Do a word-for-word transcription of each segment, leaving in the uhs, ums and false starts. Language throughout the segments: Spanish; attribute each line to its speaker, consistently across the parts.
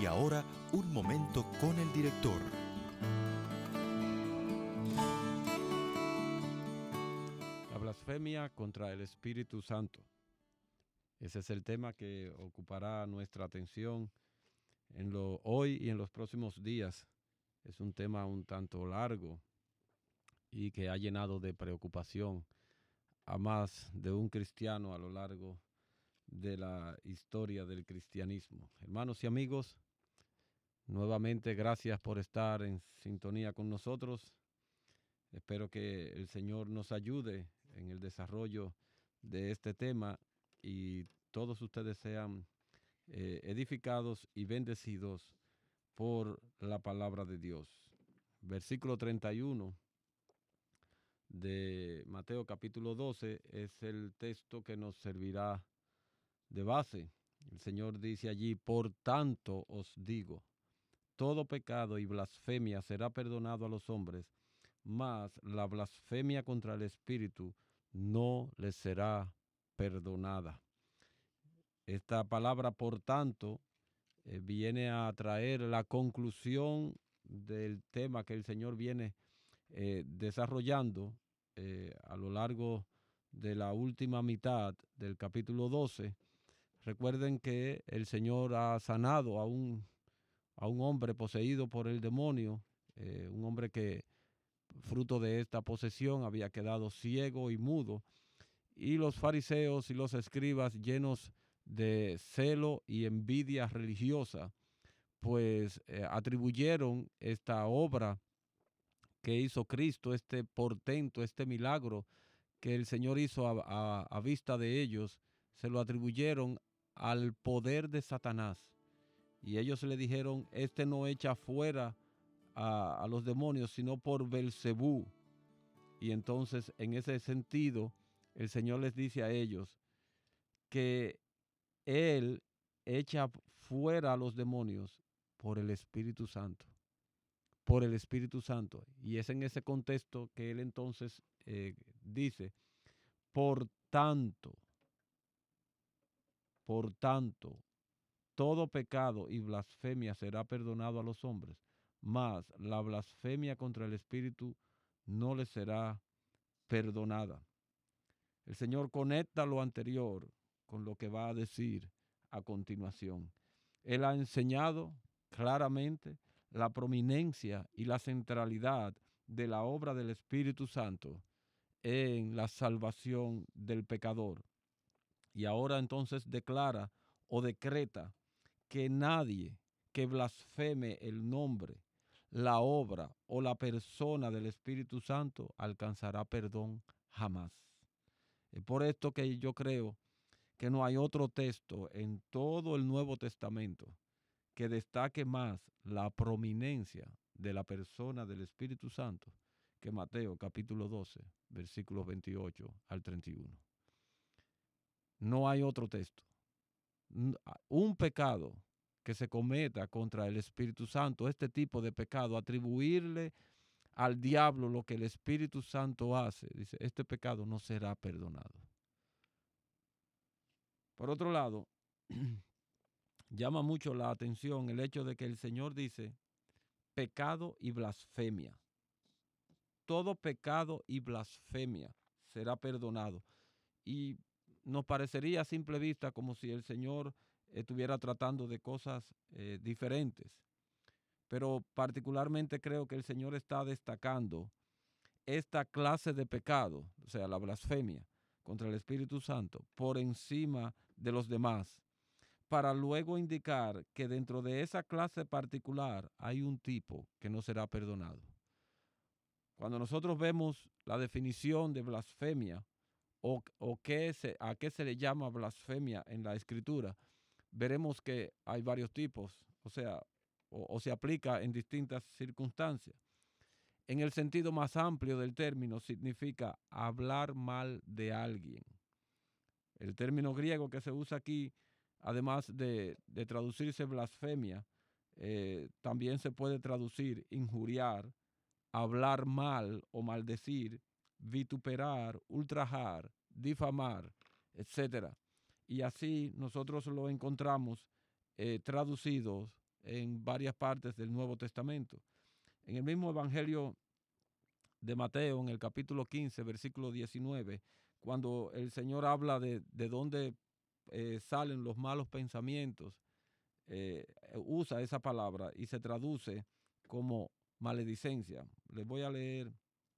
Speaker 1: Y ahora, un momento con el director.
Speaker 2: La blasfemia contra el Espíritu Santo. Ese es el tema que ocupará nuestra atención en lo hoy y en los próximos días. Es un tema un tanto largo y que ha llenado de preocupación a más de un cristiano a lo largo de la historia del cristianismo. Hermanos y amigos, nuevamente gracias por estar en sintonía con nosotros. Espero que el Señor nos ayude en el desarrollo de este tema y todos ustedes sean eh, edificados y bendecidos por la palabra de Dios. Versículo treinta y uno de Mateo capítulo doce es el texto que nos servirá de base. El Señor dice allí: por tanto os digo, todo pecado y blasfemia será perdonado a los hombres, mas la blasfemia contra el Espíritu no les será perdonada. Esta palabra, por tanto, eh, viene a traer la conclusión del tema que el Señor viene eh, desarrollando eh, a lo largo de la última mitad del capítulo doce. Recuerden que el Señor ha sanado a un, a un hombre poseído por el demonio, eh, un hombre que fruto de esta posesión había quedado ciego y mudo, y los fariseos y los escribas, llenos de celo y envidia religiosa, pues eh, atribuyeron esta obra que hizo Cristo, este portento, este milagro que el Señor hizo a, a, a vista de ellos, se lo atribuyeron al poder de Satanás. Y ellos le dijeron: este no echa fuera a, a los demonios, sino por Belcebú. Y entonces, en ese sentido, el Señor les dice a ellos que Él echa fuera a los demonios por el Espíritu Santo. Por el Espíritu Santo. Y es en ese contexto que Él entonces eh, dice: por tanto, por tanto, todo pecado y blasfemia será perdonado a los hombres, mas la blasfemia contra el Espíritu no les será perdonada. El Señor conecta lo anterior con lo que va a decir a continuación. Él ha enseñado claramente la prominencia y la centralidad de la obra del Espíritu Santo en la salvación del pecador. Y ahora entonces declara o decreta que nadie que blasfeme el nombre, la obra o la persona del Espíritu Santo alcanzará perdón jamás. Es por esto que yo creo que no hay otro texto en todo el Nuevo Testamento que destaque más la prominencia de la persona del Espíritu Santo que Mateo capítulo doce, versículos veintiocho al treinta y uno. No hay otro texto. Un pecado que se cometa contra el Espíritu Santo, este tipo de pecado, atribuirle al diablo lo que el Espíritu Santo hace, dice, este pecado no será perdonado. Por otro lado, llama mucho la atención el hecho de que el Señor dice pecado y blasfemia. Todo pecado y blasfemia será perdonado. Y nos parecería a simple vista como si el Señor estuviera tratando de cosas eh, diferentes. Pero particularmente creo que el Señor está destacando esta clase de pecado, o sea, la blasfemia contra el Espíritu Santo, por encima de los demás, para luego indicar que dentro de esa clase particular hay un tipo que no será perdonado. Cuando nosotros vemos la definición de blasfemia o, o qué se, a qué se le llama blasfemia en la Escritura, veremos que hay varios tipos, o sea, o, o se aplica en distintas circunstancias. En el sentido más amplio del término, significa hablar mal de alguien. El término griego que se usa aquí, además de, de traducirse blasfemia, eh, también se puede traducir injuriar, hablar mal o maldecir, vituperar, ultrajar, difamar, etcétera. Y así nosotros lo encontramos eh, traducidos en varias partes del Nuevo Testamento. En el mismo Evangelio de Mateo, en el capítulo quince, versículo diecinueve, cuando el Señor habla de, de dónde eh, salen los malos pensamientos, eh, usa esa palabra y se traduce como maledicencia. Les voy a leer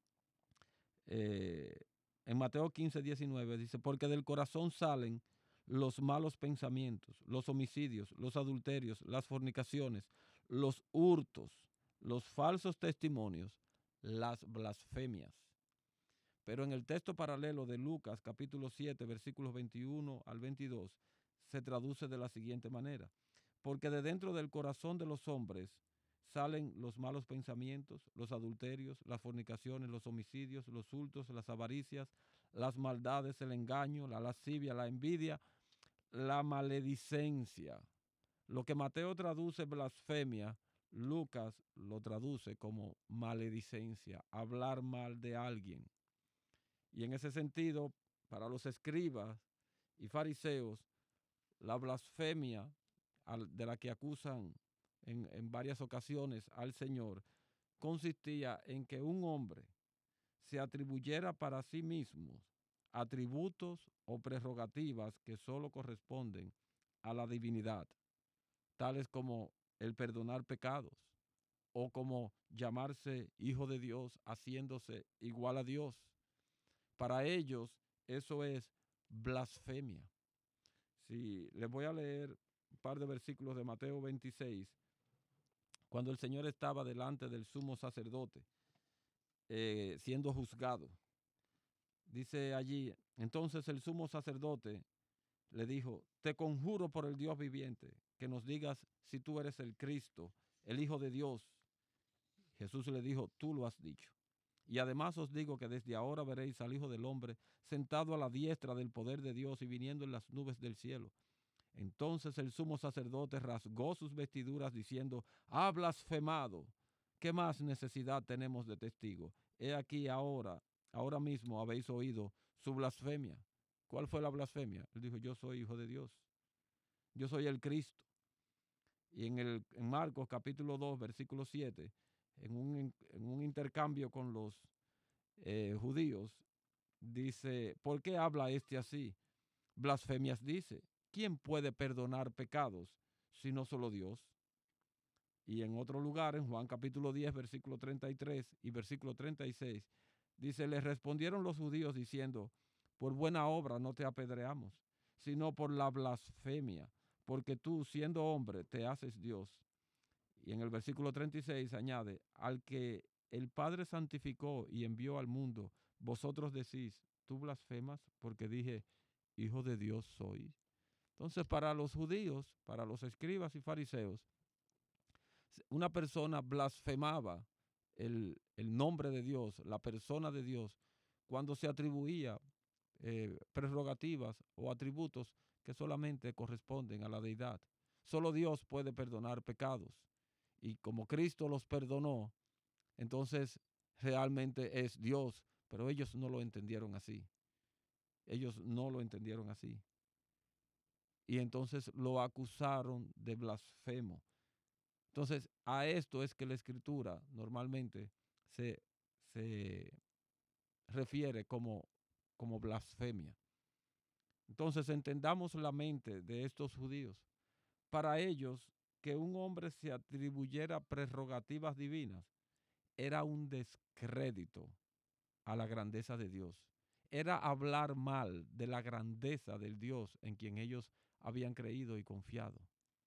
Speaker 2: eh, en Mateo quince, diecinueve, dice, porque del corazón salen los malos pensamientos, los homicidios, los adulterios, las fornicaciones, los hurtos, los falsos testimonios, las blasfemias. Pero en el texto paralelo de Lucas, capítulo siete, versículos veintiuno al veintidós, se traduce de la siguiente manera. Porque de dentro del corazón de los hombres salen los malos pensamientos, los adulterios, las fornicaciones, los homicidios, los hurtos, las avaricias, las maldades, el engaño, la lascivia, la envidia, la maledicencia. Lo que Mateo traduce blasfemia, Lucas lo traduce como maledicencia, hablar mal de alguien. Y en ese sentido, para los escribas y fariseos, la blasfemia de la que acusan en, en varias ocasiones al Señor consistía en que un hombre se atribuyera para sí mismo atributos o prerrogativas que solo corresponden a la divinidad, tales como el perdonar pecados o como llamarse hijo de Dios haciéndose igual a Dios. Para ellos eso es blasfemia. Si les voy a leer un par de versículos de Mateo veintiséis, cuando el Señor estaba delante del sumo sacerdote, eh, siendo juzgado. Dice allí, entonces el sumo sacerdote le dijo, te conjuro por el Dios viviente, que nos digas si tú eres el Cristo, el Hijo de Dios. Jesús le dijo, tú lo has dicho. Y además os digo que desde ahora veréis al Hijo del Hombre sentado a la diestra del poder de Dios y viniendo en las nubes del cielo. Entonces el sumo sacerdote rasgó sus vestiduras diciendo, ha blasfemado. ¿Qué más necesidad tenemos de testigo? He aquí ahora, ahora mismo habéis oído su blasfemia. ¿Cuál fue la blasfemia? Él dijo, yo soy hijo de Dios. Yo soy el Cristo. Y en, el, en Marcos capítulo dos, versículo siete, en un, en un intercambio con los eh, judíos, dice, ¿por qué habla este así? Blasfemias dice, ¿quién puede perdonar pecados si no solo Dios? Y en otro lugar, en Juan capítulo diez, versículo treinta y tres y versículo treinta y seis, dice, les respondieron los judíos diciendo, por buena obra no te apedreamos, sino por la blasfemia, porque tú, siendo hombre, te haces Dios. Y en el versículo treinta y seis añade, al que el Padre santificó y envió al mundo, vosotros decís, tú blasfemas porque dije, hijo de Dios soy. Entonces, para los judíos, para los escribas y fariseos, una persona blasfemaba el, el nombre de Dios, la persona de Dios, cuando se atribuía eh, prerrogativas o atributos que solamente corresponden a la deidad. Solo Dios puede perdonar pecados. Y como Cristo los perdonó, entonces realmente es Dios, pero ellos no lo entendieron así. Ellos no lo entendieron así. Y entonces lo acusaron de blasfemo. Entonces, a esto es que la Escritura normalmente se, se refiere como, como blasfemia. Entonces, entendamos la mente de estos judíos. Para ellos, que un hombre se atribuyera prerrogativas divinas era un descrédito a la grandeza de Dios. Era hablar mal de la grandeza del Dios en quien ellos habían creído y confiado.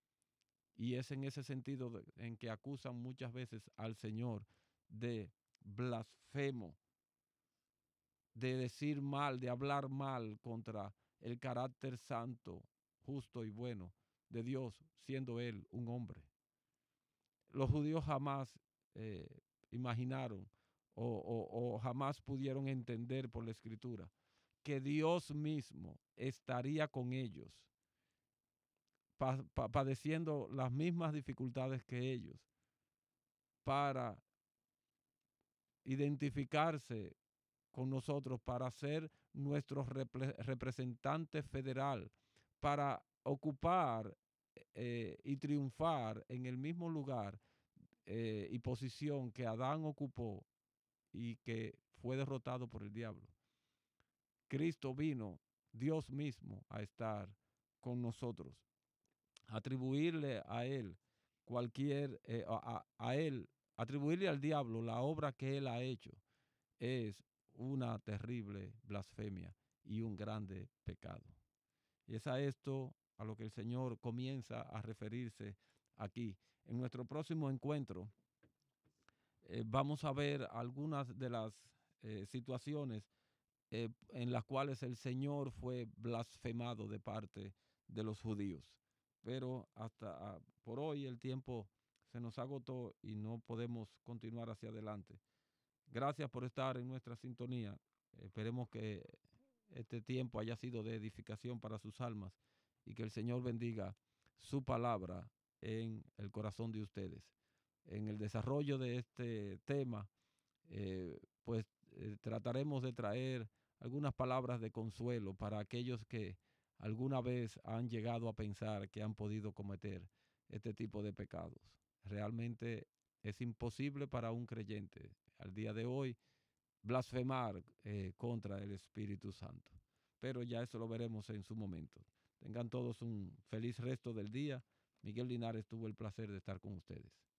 Speaker 2: Y es en ese sentido de, en que acusan muchas veces al Señor de blasfemo, de decir mal, de hablar mal contra el carácter santo, justo y bueno de Dios, siendo Él un hombre. Los judíos jamás eh, imaginaron o, o, o jamás pudieron entender por la Escritura que Dios mismo estaría con ellos, pa, pa, padeciendo las mismas dificultades que ellos, para identificarse con nosotros, para ser nuestro repre representante federal, para ocupar eh, y triunfar en el mismo lugar eh, y posición que Adán ocupó y que fue derrotado por el diablo. Cristo vino, Dios mismo, a estar con nosotros, atribuirle a él cualquier, eh, a, a, a él, atribuirle al diablo la obra que él ha hecho es una terrible blasfemia y un grande pecado. Y es a esto a lo que el Señor comienza a referirse aquí. En nuestro próximo encuentro eh, vamos a ver algunas de las eh, situaciones eh, en las cuales el Señor fue blasfemado de parte de los judíos. Pero hasta uh, por hoy el tiempo se nos agotó y no podemos continuar hacia adelante. Gracias por estar en nuestra sintonía. Esperemos que este tiempo haya sido de edificación para sus almas y que el Señor bendiga su palabra en el corazón de ustedes. En el desarrollo de este tema, eh, pues eh, trataremos de traer algunas palabras de consuelo para aquellos que alguna vez han llegado a pensar que han podido cometer este tipo de pecados. Realmente es imposible para un creyente al día de hoy blasfemar eh, contra el Espíritu Santo. Pero ya eso lo veremos en su momento. Tengan todos un feliz resto del día. Miguel Linares tuvo el placer de estar con ustedes.